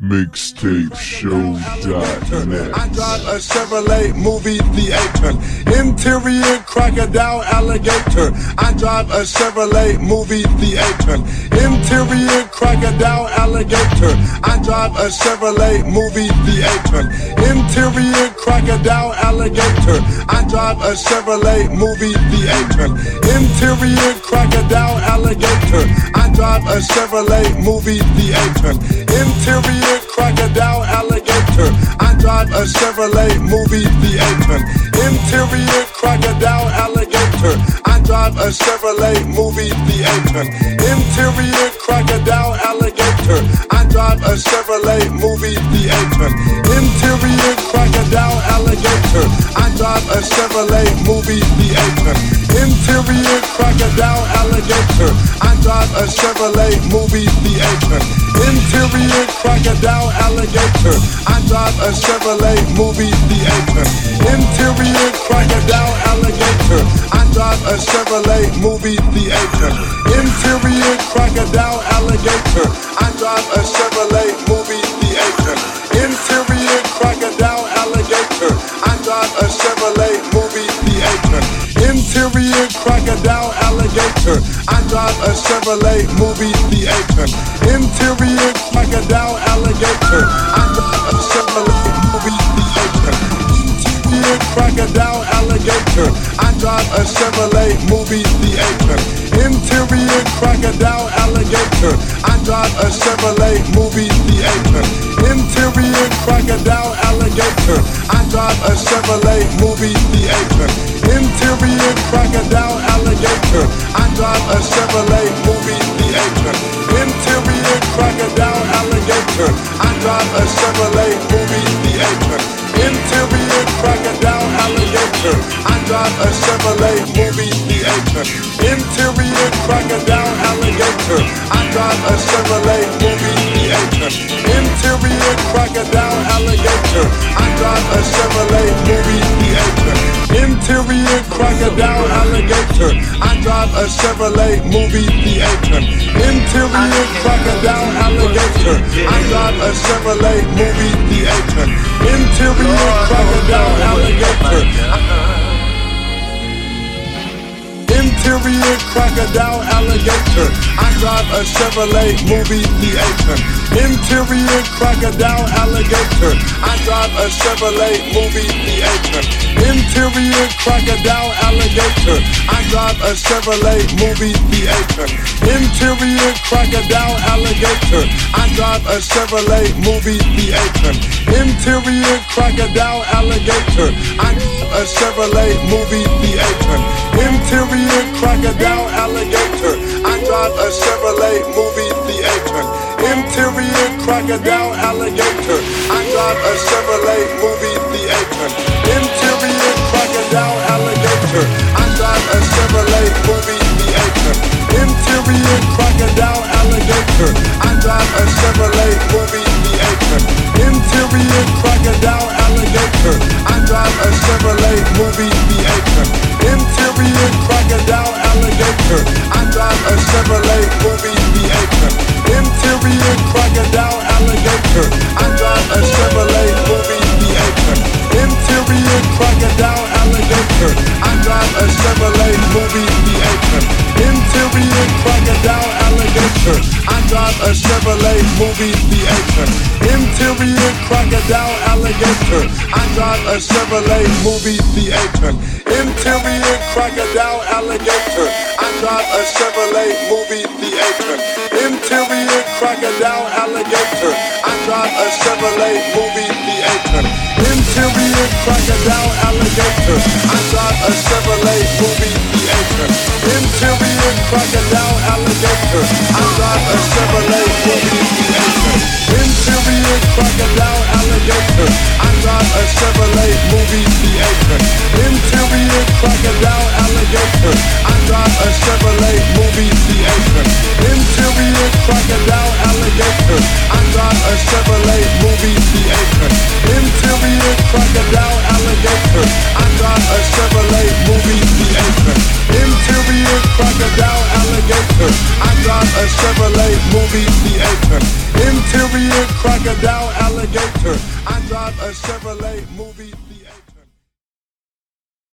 Mixtapeshow.net. I drive a Chevrolet movie theater. Interior crocodile alligator. I drive a Chevrolet movie theater. Interior crocodile alligator. I drive a Chevrolet movie theater. Interior crocodile alligator. I drive a Chevrolet movie theater. Interior crocodile alligator. I drive a Chevrolet movie theater. Interior crocodile alligator. I drive a Chevrolet movie theater. Interior crocodile alligator. I drive a Chevrolet movie theater. Interior crocodile alligator. I drive a Chevrolet movie theater. Interior crocodile alligator. I drive a Chevrolet movie theater. Interior crocodile alligator. I drive a Chevrolet movie theater. Interior crocodile alligator. I drive a Chevrolet movie theater. Interior crocodile alligator. I drive a Chevrolet movie theater. Interior crocodile alligator. I drive a Chevrolet movie theater. Interior crocodile alligator. I drive a Chevrolet movie theater. Interior crocodile alligator. I drive a Chevrolet movie theater. Interior crocodile alligator. I drive a Chevrolet movie theater. Interior crocodile alligator. I drive a Chevrolet movie theater. Interior crocodile alligator. I drive a Chevrolet movie theater. Interior crocodile alligator. I drive a Chevrolet movie theater. Interior crocodile alligator. I drive a Chevrolet movie theater. Interior crocodile alligator. I drive a Chevrolet movie theater. Interior crocodile alligator. I drive a Chevrolet movie theater. Interior crocodile alligator. I drive a Chevrolet movie theater. Interior crocodile alligator. I drive a Chevrolet movie theater. Interior crocodile alligator. I drive a Chevrolet movie theater. Interior crocodile alligator. I drive a Chevrolet movie theater. Interior crocodile alligator. Interior crocodile alligator. I drive a Chevrolet movie theater. Interior crocodile alligator. I drive a Chevrolet movie theater. Interior crocodile alligator. I drive a Chevrolet movie theater. Interior crocodile alligator. I drive a Chevrolet movie theater. Interior crocodile alligator. I drive a Chevrolet movie theater. Interior crocodile alligator. I drive a Chevrolet movie theater. Interior crocodile alligator. I drive a Chevrolet movie theater. Interior crocodile alligator. I drive a Chevrolet movie theater. Interior crocodile alligator. I drive a Chevrolet movie theater. Interior crocodile alligator. I drive a Chevrolet movie theater. Interior crocodile alligator. I drive a Chevrolet movie theater. Interior crocodile alligator. I drive a Chevrolet movie theater. Interior crocodile alligator. I drive a Chevrolet movie theater. Interior crocodile alligator. I drive a Chevrolet movie theater. Interior crocodile alligator. I drive a Chevrolet movie theater. Interior crocodile alligator. I drive a Chevrolet movie theater. Interior crocodile alligator. I drive a Chevrolet movie theater. Interior crocodile alligator. I drive a Chevrolet movie theater. Interior crocodile alligator. I drive a Chevrolet movie theater. Interior crocodile alligator. I drive a Chevrolet movie theater. Interior crocodile alligator. I drive a Chevrolet movie theater. Interior crocodile alligator. alligator. I drive a Chevrolet movie theater. Interior crocodile alligator. I drive a Chevrolet movie theater. Interior crocodile alligator. I drive a Chevrolet movie theater. Interior crocodile alligator. I drive a Chevrolet movie theater.